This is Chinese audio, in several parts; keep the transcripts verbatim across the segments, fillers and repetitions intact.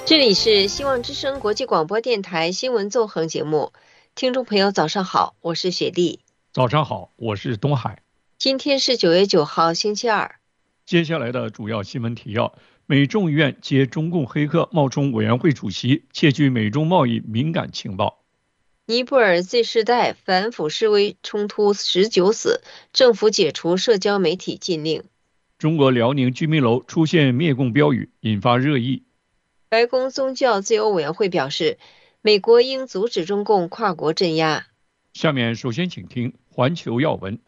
这里是希望之声国际广播电台新闻纵横节目，听众朋友早上好，我是雪莉。 早上好，我是东海。 今天是九月九号星期二。 接下来的主要新闻提要：美众议院揭中共黑客冒充委员会主席，窃取美中贸易敏感情报。 尼泊尔 Z 世代反腐示威冲突十九死，政府解除社交媒体禁令。 中国辽宁居民楼出现灭共标语，引发热议。 白宫宗教自由委员会表示，美国应阻止中共跨国镇压。 下面首先请听环球要闻。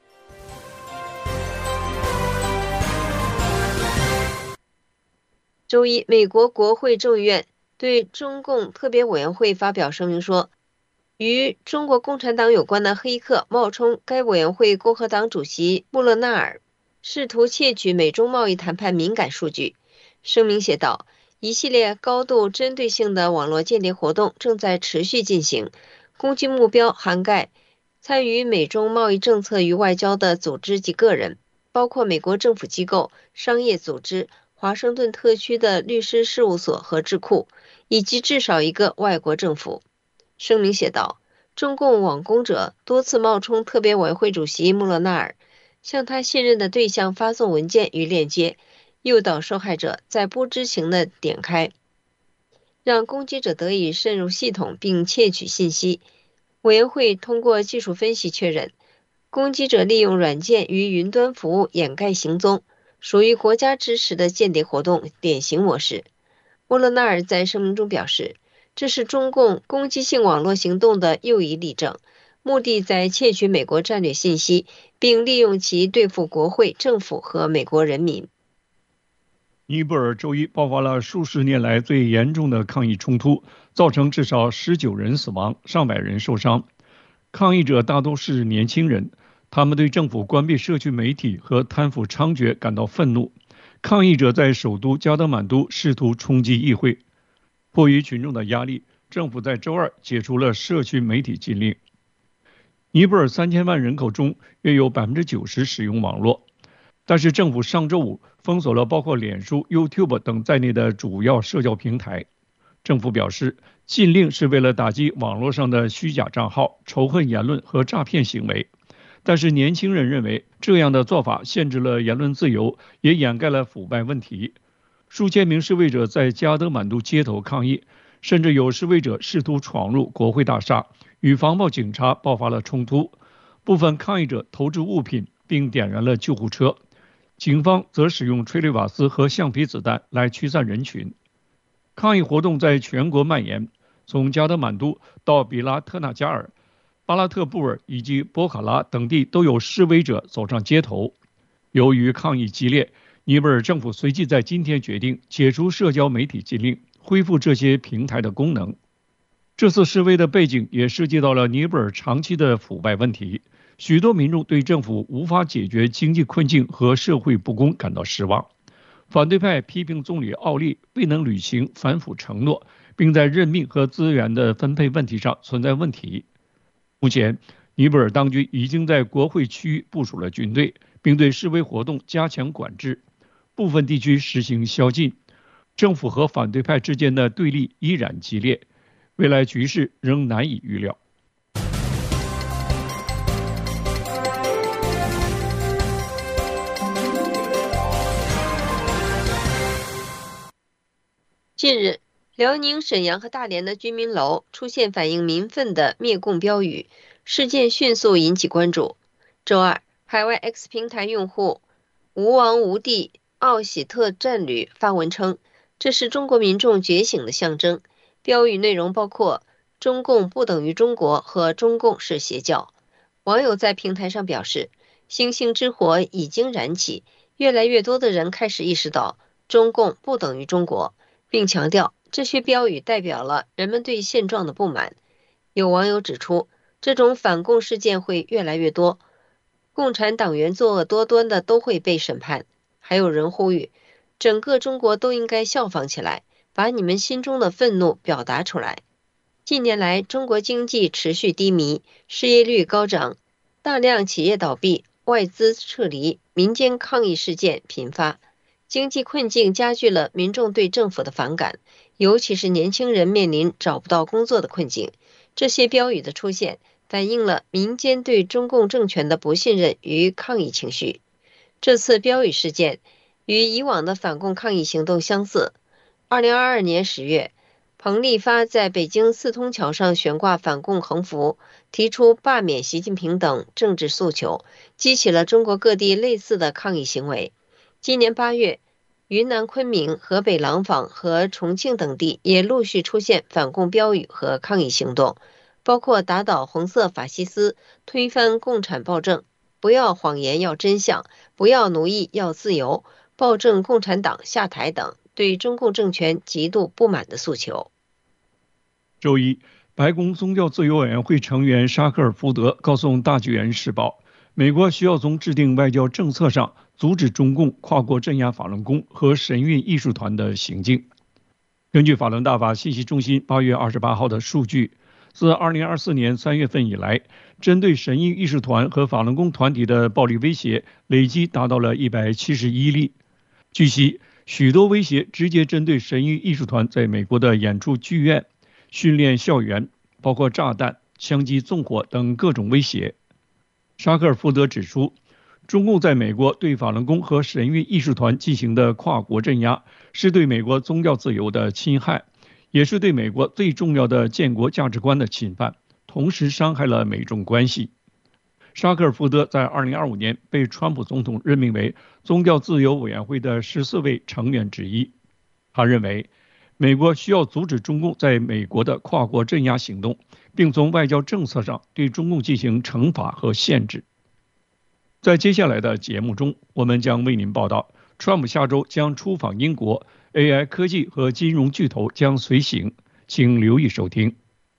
周一，美国国会众议院对中共特别委员会发表声明说，与中国共产党有关的黑客冒充该委员会共和党主席穆勒纳尔，试图窃取美中贸易谈判敏感数据。声明写道，一系列高度针对性的网络间谍活动正在持续进行，攻击目标涵盖参与美中贸易政策与外交的组织及个人，包括美国政府机构、商业组织、华盛顿特区的律师事务所和智库，以及至少一个外国政府。声明写道，中共网攻者多次冒充特别委员会主席穆勒纳尔，向他信任的对象发送文件与链接，诱导受害者在不知情的点开，让攻击者得以渗入系统并窃取信息。委员会通过技术分析确认，攻击者利用软件与云端服务掩盖行踪，属于国家支持的间谍活动典型模式。穆勒纳尔在声明中表示，这是中共攻击性网络行动的又一例证，目的在窃取美国战略信息，并利用其对付国会、政府和美国人民。 尼泊尔周一爆发了数十年来最严重的抗议冲突，造成至少十九人死亡，上百人受伤。抗议者大多是年轻人，他们对政府关闭社区媒体和贪腐猖獗感到愤怒。抗议者在首都加德满都试图冲击议会，迫于群众的压力，政府在周二解除了社区媒体禁令。尼泊尔三千万人口中约有百分之九十使用网络，但是政府上周五封锁了包括脸书、YouTube 等在内的主要社交平台。政府表示，禁令是为了打击网络上的虚假账号、仇恨言论和诈骗行为。但是年轻人认为，这样的做法限制了言论自由，也掩盖了腐败问题。数千名示威者在加德满都街头抗议，甚至有示威者试图闯入国会大厦，与防暴警察爆发了冲突。部分抗议者投掷物品并点燃了救护车，警方则使用催泪瓦斯和橡皮子弹来驱散人群。抗议活动在全国蔓延，从加德满都到比拉特纳加尔、巴拉特布尔以及波卡拉等地都有示威者走上街头。由于抗议激烈，尼泊尔政府随即在今天决定解除社交媒体禁令，恢复这些平台的功能。这次示威的背景也涉及到了尼泊尔长期的腐败问题，许多民众对政府无法解决经济困境和社会不公感到失望。反对派批评总理奥利未能履行反腐承诺，并在任命和资源的分配问题上存在问题。目前，尼泊尔当局已经在国会区域部署了军队，并对示威活动加强管制，部分地区实行宵禁。政府和反对派之间的对立依然激烈，未来局势仍难以预料。 近日，辽宁沈阳和大连的居民楼出现反映民愤的灭共标语，事件迅速引起关注。周二，海外 X 平台用户吴王吴地奥喜特战旅发文称，这是中国民众觉醒的象征。标语内容包括中共不等于中国和中共是邪教。网友在平台上表示，星星之火已经燃起，越来越多的人开始意识到中共不等于中国，并强调这些标语代表了人们对现状的不满。有网友指出，这种反共事件会越来越多，共产党员作恶多端的都会被审判。还有人呼吁，整个中国都应该效仿起来，把你们心中的愤怒表达出来。近年来，中国经济持续低迷，失业率高涨，大量企业倒闭，外资撤离，民间抗议事件频发。经济困境加剧了民众对政府的反感， 尤其是年轻人面临找不到工作的困境。这些标语的出现，反映了民间对中共政权的不信任与抗议情绪。这次标语事件与以往的反共抗议行动相似。二零二二年十月，彭立发在北京四通桥上悬挂反共横幅，提出罢免习近平等政治诉求，激起了中国各地类似的抗议行为。今年八月，云南昆明、河北廊坊和重庆等地也陆续出现反共标语和抗议行动，包括打倒红色法西斯、推翻共产暴政、不要谎言要真相、不要奴役要自由、暴政共产党下台等对中共政权极度不满的诉求。 周一，白宫宗教自由委员会成员沙克尔福德告诉《大纪元时报》，美国需要从制定外交政策上阻止中共跨国镇压法轮功和神韵艺术团的行径。根据法轮大法信息中心八月二十八号的数据，自二零二四年三月份以来，针对神韵艺术团和法轮功团体的暴力威胁累计达到了一百七十一例。据悉，许多威胁直接针对神韵艺术团在美国的演出剧院、训练校园，包括炸弹、枪击纵火等各种威胁。沙克尔福德指出，中共在美国对法轮功和神韵艺术团进行的跨国镇压，是对美国宗教自由的侵害，也是对美国最重要的建国价值观的侵犯，同时伤害了美中关系。沙克尔福德在二零二五年被川普总统任命为宗教自由委员会的十四位成员之一。他认为，美国需要阻止中共在美国的跨国镇压行动，并从外交政策上对中共进行惩罚和限制。在接下来的节目中，我们将为您报道，川普下周将出访英国， A I 科技和金融巨头将随行，请留意收听。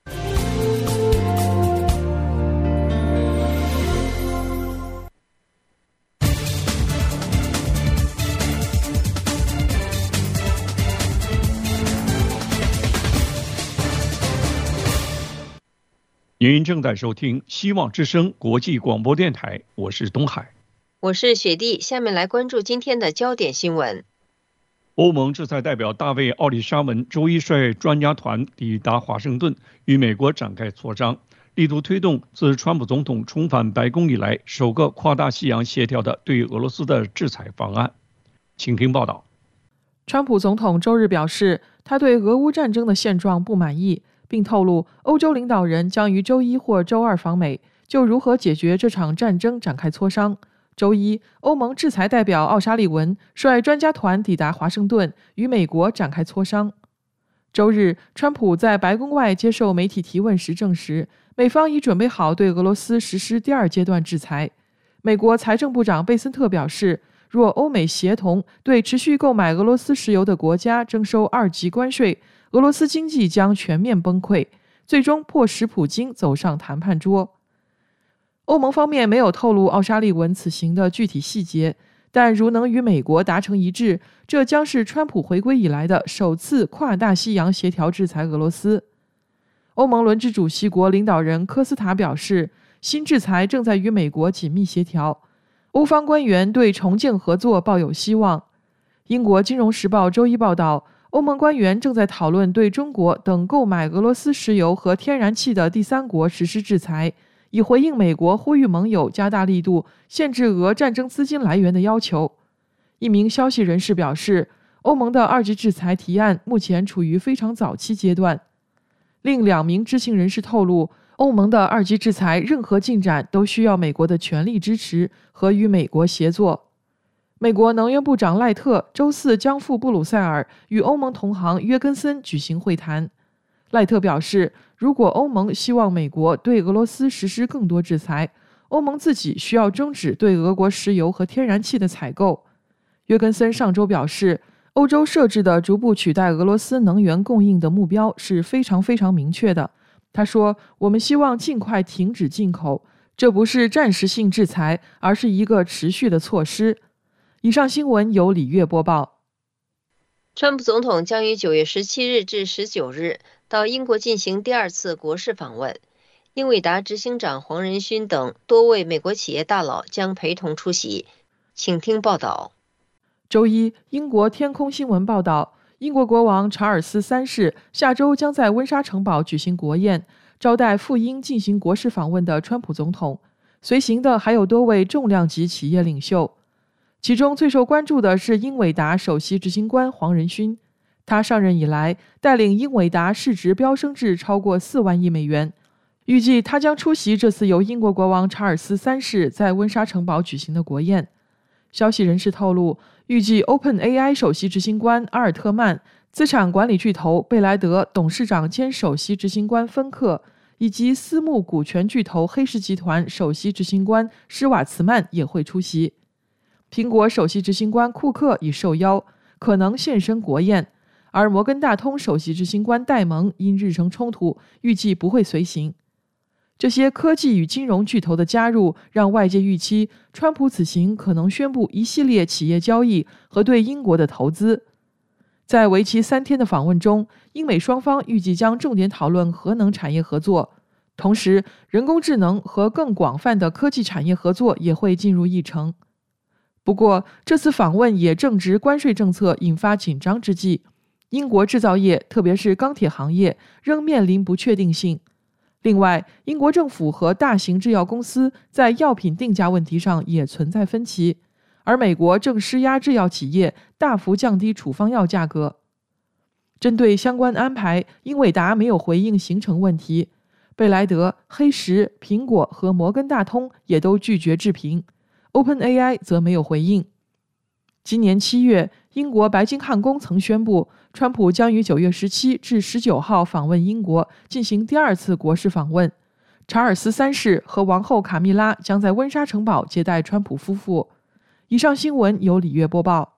您正在收听希望之声国际广播电台，我是东海， 我是雪莉。下面来关注今天的焦点新闻。 欧盟制裁代表大卫·奥利沙文周一率专家团抵达华盛顿，与美国展开磋商，力图推动自川普总统重返白宫以来首个跨大西洋协调的对俄罗斯的制裁方案。请听报道。 川普总统周日表示，他对俄乌战争的现状不满意，并透露欧洲领导人将于周一或周二访美，就如何解决这场战争展开磋商。周一，欧盟制裁代表奥沙利文率专家团抵达华盛顿，与美国展开磋商。周日，川普在白宫外接受媒体提问时证实，美方已准备好对俄罗斯实施第二阶段制裁。美国财政部长贝森特表示，若欧美协同对持续购买俄罗斯石油的国家征收二级关税，俄罗斯经济将全面崩溃，最终迫使普京走上谈判桌。欧盟方面没有透露奥沙利文此行的具体细节，但如能与美国达成一致，这将是川普回归以来的首次跨大西洋协调制裁俄罗斯。欧盟轮值主席国领导人科斯塔表示，新制裁正在与美国紧密协调，欧方官员对重建合作抱有希望。英国金融时报周一报道，欧盟官员正在讨论对中国等购买俄罗斯石油和天然气的第三国实施制裁，以回应美国呼吁盟友加大力度限制俄战争资金来源的要求。一名消息人士表示，欧盟的二级制裁提案目前处于非常早期阶段。另两名知情人士透露，欧盟的二级制裁任何进展都需要美国的全力支持和与美国协作。美国能源部长赖特周四将赴布鲁塞尔与欧盟同行约根森举行会谈。赖特表示，如果欧盟希望美国对俄罗斯实施更多制裁，欧盟自己需要终止对俄国石油和天然气的采购。约根森上周表示，欧洲设置的逐步取代俄罗斯能源供应的目标是非常非常明确的。他说，我们希望尽快停止进口，这不是暂时性制裁，而是一个持续的措施。以上新闻由李月播报。 川普总统将于九月十七日至十九日到英国进行第二次国事访问，英伟达执行长黄仁勋等多位美国企业大佬将陪同出席。请听报道。 周一，英国天空新闻报道， 英国国王查尔斯三世下周将在温莎城堡举行国宴，招待赴英进行国事访问的川普总统。随行的还有多位重量级企业领袖，其中最受关注的是英伟达首席执行官黄仁勋。他上任以来，带领英伟达市值飙升至超过四万亿美元。预计他将出席这次由英国国王查尔斯三世在温莎城堡举行的国宴。消息人士透露，预计 OpenAI 首席执行官阿尔特曼、资产管理巨头贝莱德董事长兼首席执行官芬克，以及私募股权巨头黑石集团首席执行官施瓦茨曼也会出席。苹果首席执行官库克已受邀，可能现身国宴，而摩根大通首席执行官戴蒙因日程冲突，预计不会随行。这些科技与金融巨头的加入，让外界预期川普此行可能宣布一系列企业交易和对英国的投资。在为期三天的访问中，英美双方预计将重点讨论核能产业合作，同时人工智能和更广泛的科技产业合作也会进入议程。不过，这次访问也正值关税政策引发紧张之际，英国制造业，特别是钢铁行业，仍面临不确定性。另外，英国政府和大型制药公司在药品定价问题上也存在分歧，而美国正施压制药企业大幅降低处方药价格。针对相关安排，英伟达没有回应行程问题，贝莱德、黑石、苹果和摩根大通也都拒绝置评， OpenAI 则没有回应。今年七月，英国白金汉宫曾宣布，川普将于九月十七至十九号访问英国，进行第二次国事访问。查尔斯三世和王后卡米拉将在温莎城堡接待川普夫妇。以上新闻由李月播报。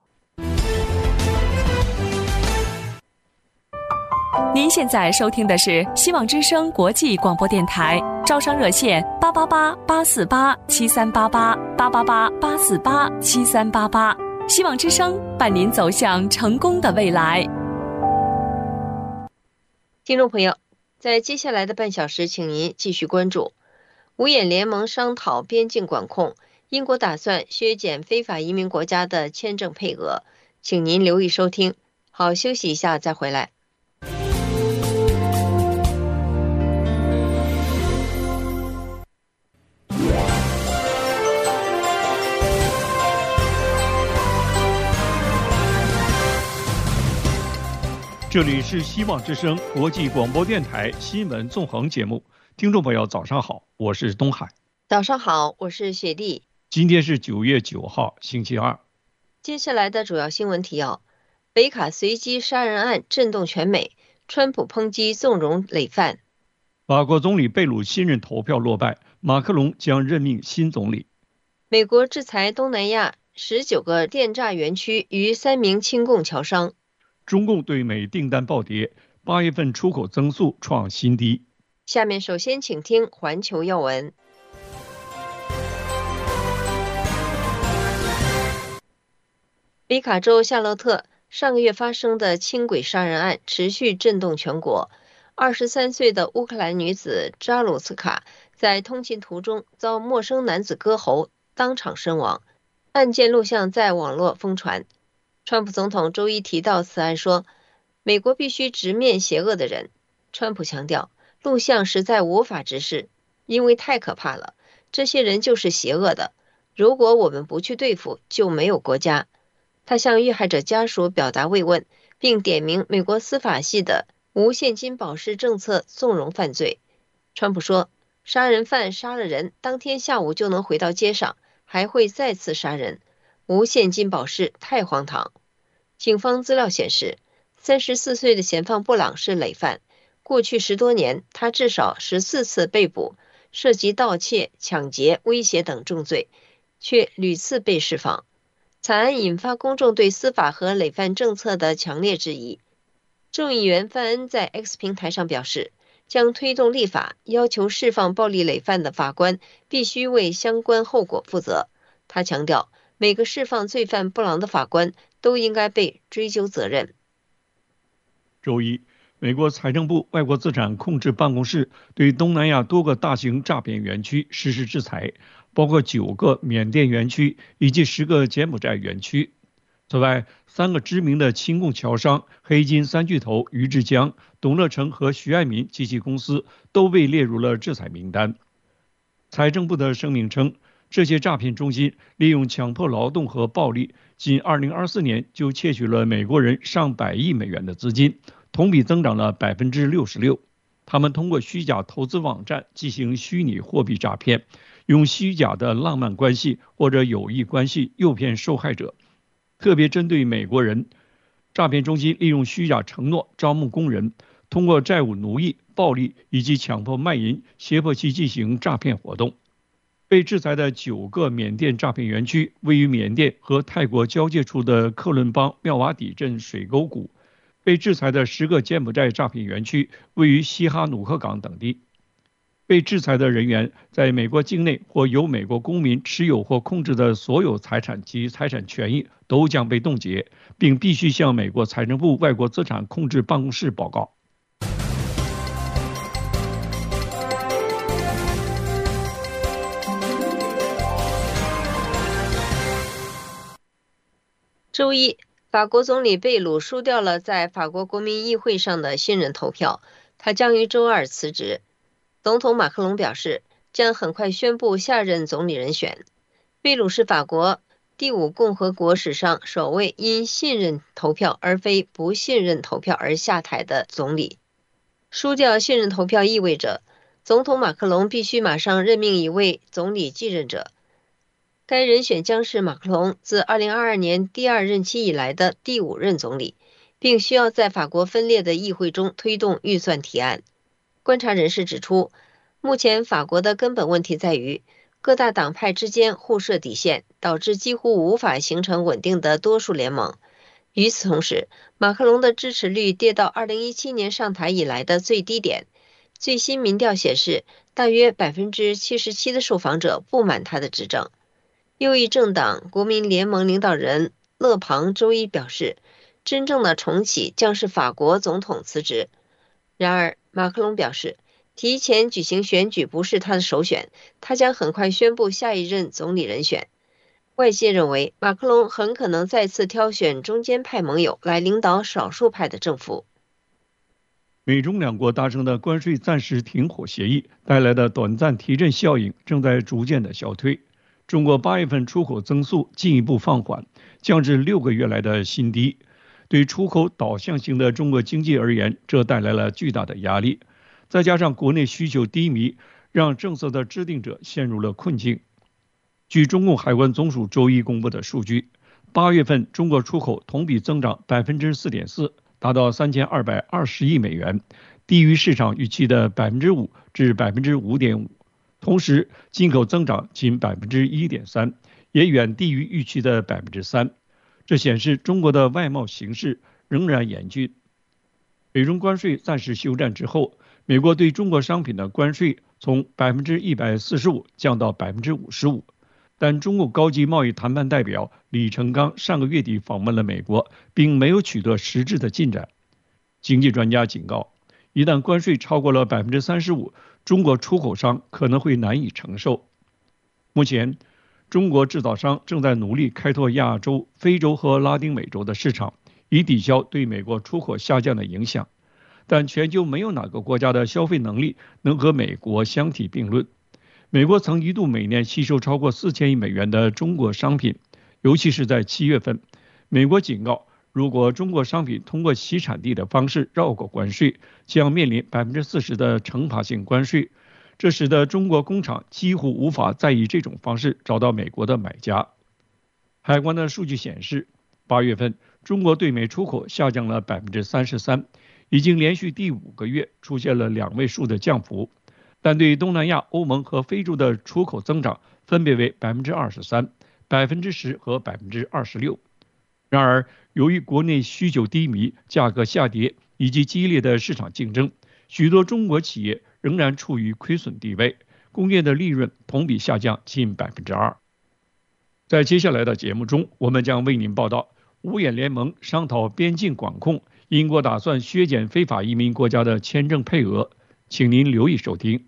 您现在收听的是希望之声国际广播电台，招商热线八八八八四八七三八八八八八八四八七三八八。希望之声伴您走向成功的未来。 听众朋友，在接下来的半小时，请您继续关注五眼联盟商讨边境管控，英国打算削减非法移民国家的签证配额，请您留意收听。好，休息一下再回来。 这里是希望之声国际广播电台新闻纵横节目，听众朋友早上好，我是东海。 早上好，我是雪莉。 今天是九月九号，星期二。 接下来的主要新闻提要：北卡随机杀人案震动全美，川普抨击纵容累犯； 法国总理贝鲁新任投票落败，马克龙将任命新总理； 美国制裁东南亚十九个电诈园区与三名亲共侨商； 中共对美订单暴跌，八月份出口增速创新低。 下面首先请听环球要闻。北卡州夏洛特上个月发生的轻轨杀人案持续震动全国。二十三岁的乌克兰女子扎鲁茨卡在通勤途中遭陌生男子割喉，当场身亡。案件录像在网络疯传。川普总统周一提到此案说，美国必须直面邪恶的人。川普强调，录像实在无法直视，因为太可怕了，这些人就是邪恶的，如果我们不去对付，就没有国家。他向遇害者家属表达慰问，并点名美国司法系的无现金保释政策纵容犯罪。川普说，杀人犯杀了人，当天下午就能回到街上，还会再次杀人，无现金保释太荒唐。警方资料显示，三十四岁的嫌犯布朗是累犯，过去十多年他至少十四次被捕，涉及盗窃、抢劫、威胁等重罪，却屡次被释放。此案引发公众对司法和累犯政策的强烈质疑。众议员范恩在 X 平台上表示，将推动立法，要求释放暴力累犯的法官必须为相关后果负责。他强调，每个释放罪犯布朗的法官都应该被追究责任。 周一，美国财政部外国资产控制办公室对东南亚多个大型诈骗园区实施制裁，包括九个缅甸园区以及十个柬埔寨园区。 此外，三个知名的亲共侨商黑金三巨头于志江、董乐成和徐爱民及其公司都被列入了制裁名单。财政部的声明称，这些诈骗中心利用强迫劳动和暴力，仅二零二四年就窃取了美国人上百亿美元的资金，同比增长了百分之六十六。他们通过虚假投资网站进行虚拟货币诈骗，用虚假的浪漫关系或者友谊关系诱骗受害者，特别针对美国人。诈骗中心利用虚假承诺招募工人，通过债务奴役、暴力以及强迫卖淫，胁迫其进行诈骗活动。被制裁的九个缅甸诈骗园区位于缅甸和泰国交界处的克伦邦妙瓦底镇水沟谷，被制裁的十个柬埔寨诈骗园区位于西哈努克港等地。被制裁的人员在美国境内或由美国公民持有或控制的所有财产及财产权益都将被冻结，并必须向美国财政部外国资产控制办公室报告。 周一，法国总理贝鲁输掉了在法国国民议会上的信任投票，他将于周二辞职。总统马克龙表示，将很快宣布下任总理人选。贝鲁是法国第五共和国史上首位因信任投票而非不信任投票而下台的总理。输掉信任投票意味着，总统马克龙必须马上任命一位总理继任者。该人选将是马克龙自二零二二年第二任期以来的第五任总理，并需要在法国分裂的议会中推动预算提案。观察人士指出，目前法国的根本问题在于各大党派之间互设底线，导致几乎无法形成稳定的多数联盟。与此同时，马克龙的支持率跌到二零一七年上台以来的最低点。最新民调显示，大约 百分之七十七 的受访者不满他的执政。右翼政党国民联盟领导人勒庞周一表示，真正的重启将是法国总统辞职。然而，马克龙表示，提前举行选举不是他的首选，他将很快宣布下一任总理人选。外界认为，马克龙很可能再次挑选中间派盟友来领导少数派的政府。 美中两国达成的关税暂时停火协议带来的短暂提振效应正在逐渐的消退。中国八月份出口增速进一步放缓，降至六个月来的新低。对出口导向型的中国经济而言，这带来了巨大的压力。再加上国内需求低迷，让政策的制定者陷入了困境。据中共海关总署周一公布的数据，八月份中国出口同比增长 百分之四点四， 达到三千二百二十亿美元，低于市场预期的 百分之五 至 百分之五点五。同时，进口增长仅 百分之一点三， 也远低于预期的 百分之三。这显示中国的外贸形势仍然严峻。美中关税暂时休战之后，美国对中国商品的关税从 百分之一百四十五 降到 百分之五十五。但中国高级贸易谈判代表李成钢上个月底访问了美国，并没有取得实质的进展。经济专家警告，一旦关税超过了 百分之三十五，中国出口商可能会难以承受。目前，中国制造商正在努力开拓亚洲、非洲和拉丁美洲的市场，以抵消对美国出口下降的影响。但全球没有哪个国家的消费能力能和美国相提并论。美国曾一度每年吸收超过四千亿美元的中国商品，尤其是在七月份。美国警告，如果中国商品通过其产地的方式绕过关税，将面临 百分之四十 的惩罚性关税。这使得中国工厂几乎无法再以这种方式找到美国的买家。海关的数据显示，八月份中国对美出口下降了 百分之三十三， 已经连续第五个月出现了两位数的降幅。但对东南亚、欧盟和非洲的出口增长分别为 百分之二十三、百分之十 和 百分之二十六。然而，由于国内需求低迷、价格下跌以及激烈的市场竞争，许多中国企业仍然处于亏损地位，工业的利润同比下降近 百分之二。在接下来的节目中，我们将为您报道五眼联盟商讨边境管控，英国打算削减非法移民国家的签证配额，请您留意收听。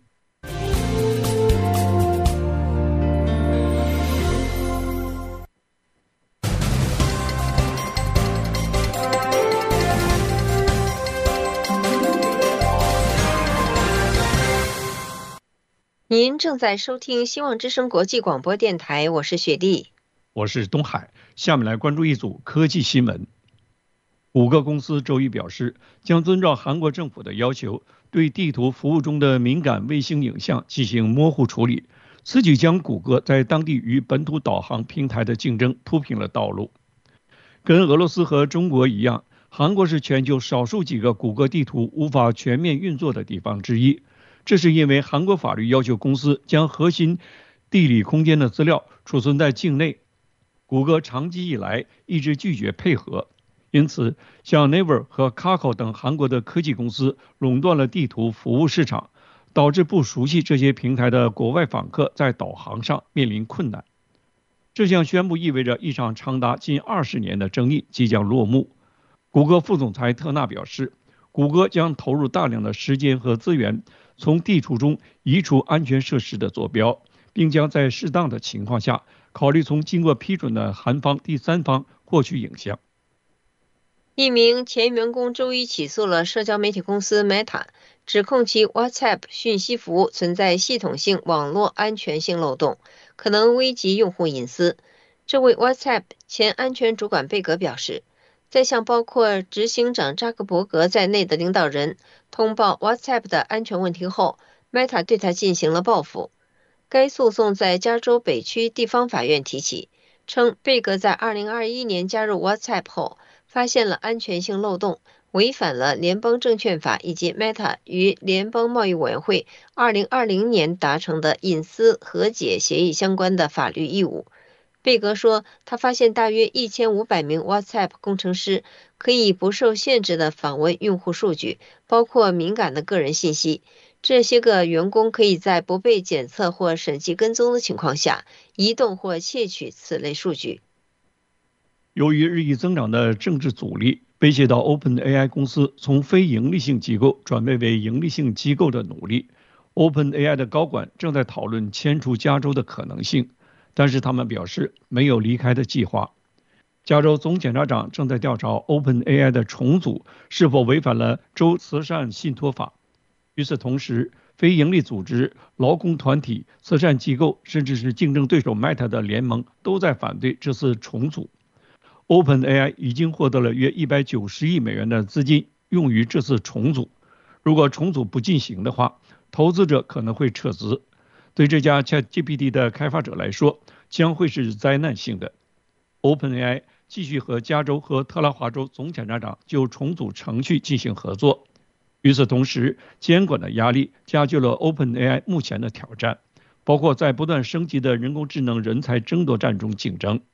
您正在收听希望之声国际广播电台，我是雪莉， 我是东海。下面来关注一组科技新闻。谷歌公司周一表示，将遵照韩国政府的要求，对地图服务中的敏感卫星影像进行模糊处理，此举将谷歌在当地与本土导航平台的竞争铺平了道路。跟俄罗斯和中国一样，韩国是全球少数几个谷歌地图无法全面运作的地方之一。这是因为韩国法律要求公司将核心地理空间的资料储存在境内，谷歌长期以来一直拒绝配合，因此像 Naver 和 Kakao 等韩国的科技公司垄断了地图服务市场，导致不熟悉这些平台的国外访客在导航上面临困难。这项宣布意味着一场长达近二十年的争议即将落幕。谷歌副总裁特纳表示，谷歌将投入大量的时间和资源，从地图中移除安全设施的坐标，并将在适当的情况下考虑从经过批准的韩方第三方获取影像。 一名前员工周一起诉了社交媒体公司 Meta， 指控其 WhatsApp 讯息服务存在系统性网络安全性漏洞，可能危及用户隐私。这位 WhatsApp 前安全主管贝格表示，在向包括执行长扎克伯格在内的领导人通报 WhatsApp 的安全问题后， Meta 对他进行了报复。该诉讼在加州北区地方法院提起，称贝格在二零二一年加入 WhatsApp 后发现了安全性漏洞，违反了联邦证券法以及 Meta 与联邦贸易委员会二零二零年达成的隐私和解协议相关的法律义务。贝格说，他发现大约一千五百名 WhatsApp 工程师可以不受限制地访问用户数据，包括敏感的个人信息。这些个员工可以在不被检测或审计跟踪的情况下，移动或窃取此类数据。 由于日益增长的政治阻力，威胁到 OpenAI 公司从非盈利性机构转变为盈利性机构的努力。OpenAI 的高管正在讨论迁出加州的可能性，但是他们表示没有离开的计划。加州总检察长正在调查 OpenAI 的重组是否违反了州慈善信托法。与此同时，非营利组织、劳工团体、慈善机构，甚至是竞争对手 Meta 的联盟都在反对这次重组。OpenAI 已经获得了约一百九十亿美元的资金用于这次重组。如果重组不进行的话，投资者可能会撤资。对这家 ChatGPT 的开发者来说，将会是灾难性的。OpenAI 继续和加州和特拉华州总检察长就重组程序进行合作。与此同时，监管的压力加剧了 OpenAI 目前的挑战，包括在不断升级的人工智能人才争夺战中竞争。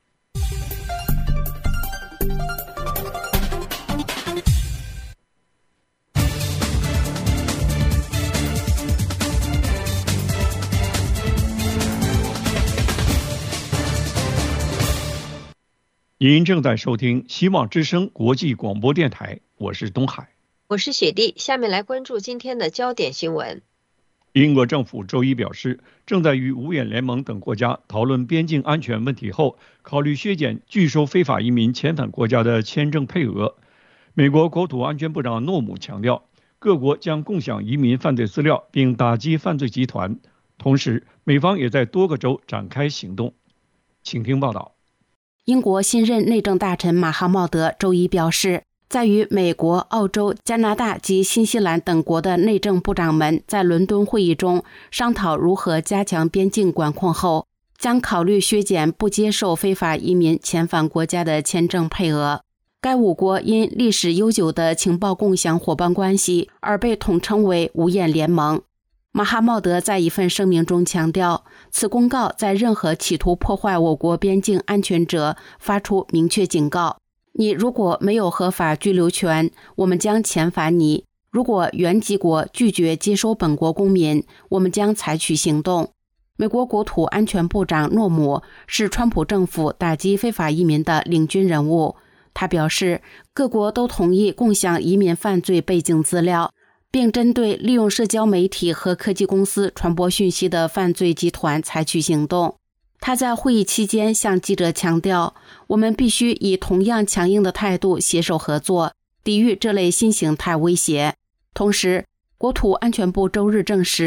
您正在收听希望之声国际广播电台，我是东海。 我是雪莉，下面来关注今天的焦点新闻。 英国政府周一表示，正在与五眼联盟等国家讨论边境安全问题后，考虑削减拒收非法移民遣返国家的签证配额。美国国土安全部长诺姆强调，各国将共享移民犯罪资料，并打击犯罪集团。同时，美方也在多个州展开行动。请听报道。 英国新任内政大臣马哈茂德周一表示，在与美国、澳洲、加拿大及新西兰等国的内政部长们在伦敦会议中商讨如何加强边境管控后，将考虑削减不接受非法移民遣返国家的签证配额。该五国因历史悠久的情报共享伙伴关系而被统称为五眼联盟。马哈茂德在一份声明中强调，此公告在任何企图破坏我国边境安全者发出明确警告。你如果没有合法居留权，我们将遣返你；如果原籍国拒绝接收本国公民，我们将采取行动。美国国土安全部长诺姆是川普政府打击非法移民的领军人物。他表示，各国都同意共享移民犯罪背景资料，并针对利用社交媒体和科技公司传播讯息的犯罪集团采取行动。他在会议期间向记者强调，我们必须以同样强硬的态度携手合作，抵御这类新形态威胁。同时，国土安全部周日证实，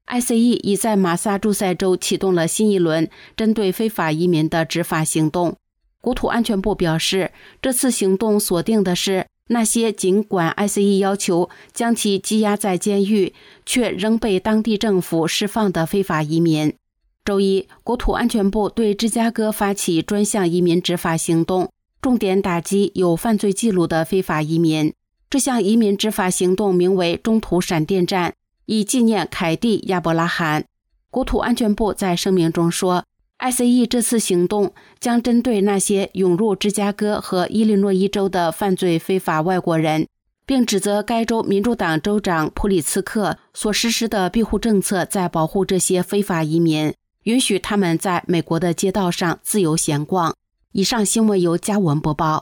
I C E 已在马萨诸塞州启动了新一轮针对非法移民的执法行动。国土安全部表示，这次行动锁定的是那些尽管 I C E 要求将其羁押在监狱，却仍被当地政府释放的非法移民。周一，国土安全部对芝加哥发起专项移民执法行动，重点打击有犯罪记录的非法移民。这项移民执法行动名为中途闪电战，以纪念凯蒂·亚伯拉罕。国土安全部在声明中说， I C E 这次行动将针对那些涌入芝加哥和伊利诺伊州的犯罪非法外国人，并指责该州民主党州长普里茨克所实施的庇护政策在保护这些非法移民，允许他们在美国的街道上自由闲逛。以上新闻由嘉文播报。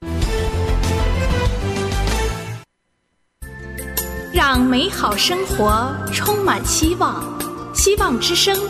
让美好生活充满希望，希望之声。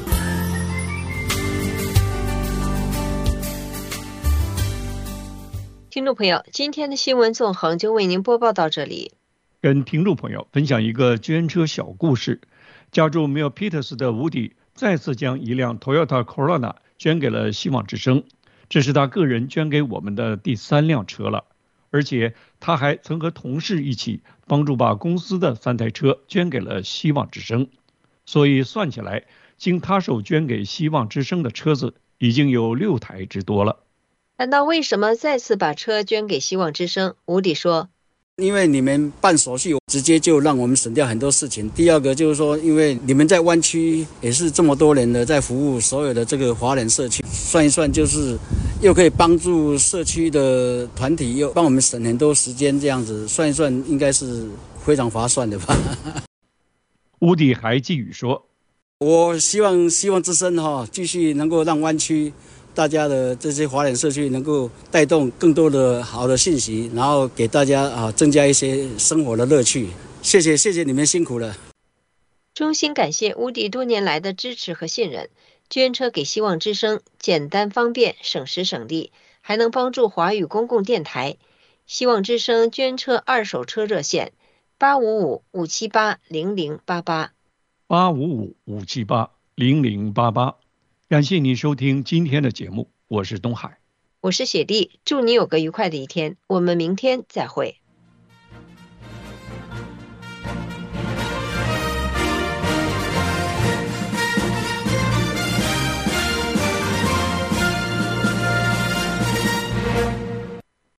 听众朋友，今天的新闻纵横就为您播报到这里。 跟听众朋友分享一个捐车小故事。家住 Milpitas 的吴迪再次将一辆 Toyota Corolla 捐给了希望之声，这是他个人捐给我们的第三辆车了。而且他还曾和同事一起帮助把公司的三台车捐给了希望之声，所以算起来，经他手捐给希望之声的车子已经有六台之多了。 谈到为什么再次把车捐给希望之声，吴迪说， 因为你们办手续直接就让我们省掉很多事情。第二个就是说，因为你们在湾区也是这么多年的在服务所有的这个华人社区，算一算就是又可以帮助社区的团体，又帮我们省很多时间，这样子算一算应该是非常划算的吧。 吴迪还寄语说， 我希望希望之声哈继续能够让湾区大家的这些华人社区能够带动更多的好的信息，然后给大家啊增加一些生活的乐趣。谢谢谢谢你们辛苦了。 衷心感谢吴迪多年来的支持和信任，捐车给希望之声简单方便，省时省力，还能帮助华语公共电台。希望之声捐车二手车热线八五五五七八零零八八八五五五七八零零八八。感谢你收听今天的节目，我是东海， 我是雪莉，祝你有个愉快的一天，我们明天再会。